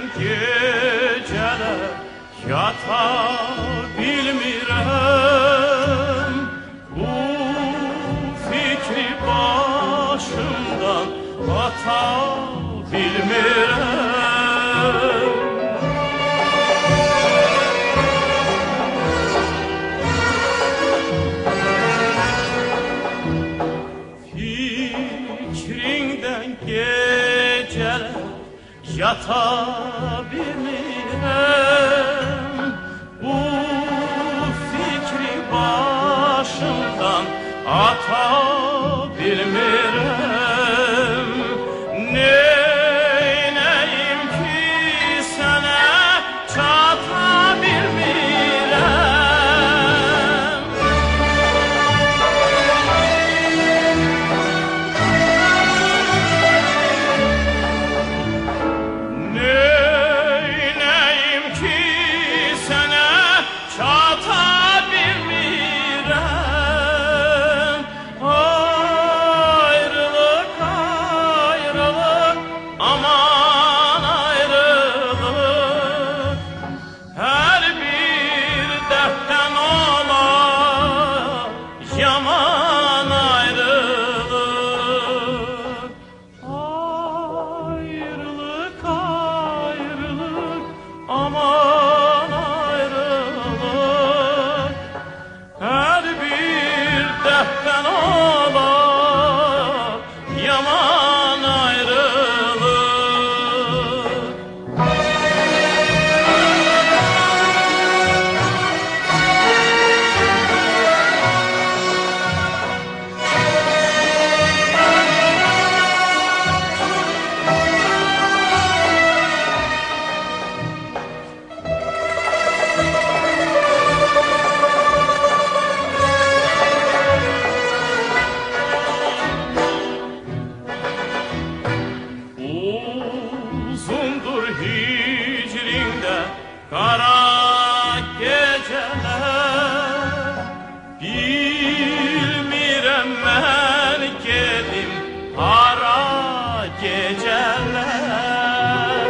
geceler yata bilmirəm, bu fikri başımdan ata bilmirəm. Fikrindən geceler yata bilmirəm, bu fikri başımdan ata bilmirəm. Neynəyim ki sənə çata bilmirəm. Neynəyim ki sənə çata bilmirəm. Ayrılık, ayrılık, aman ayrılık, hər bir dərddən olar yaman ayrılık. Ayrılık, ayrılık, aman ayrılık, her bir dertten olar yaman ayrılık. Uzundur hicrində qara geceler, bilmirəm mən gedim hara geceler.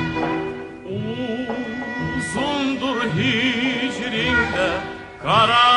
Uzundur hicrində qara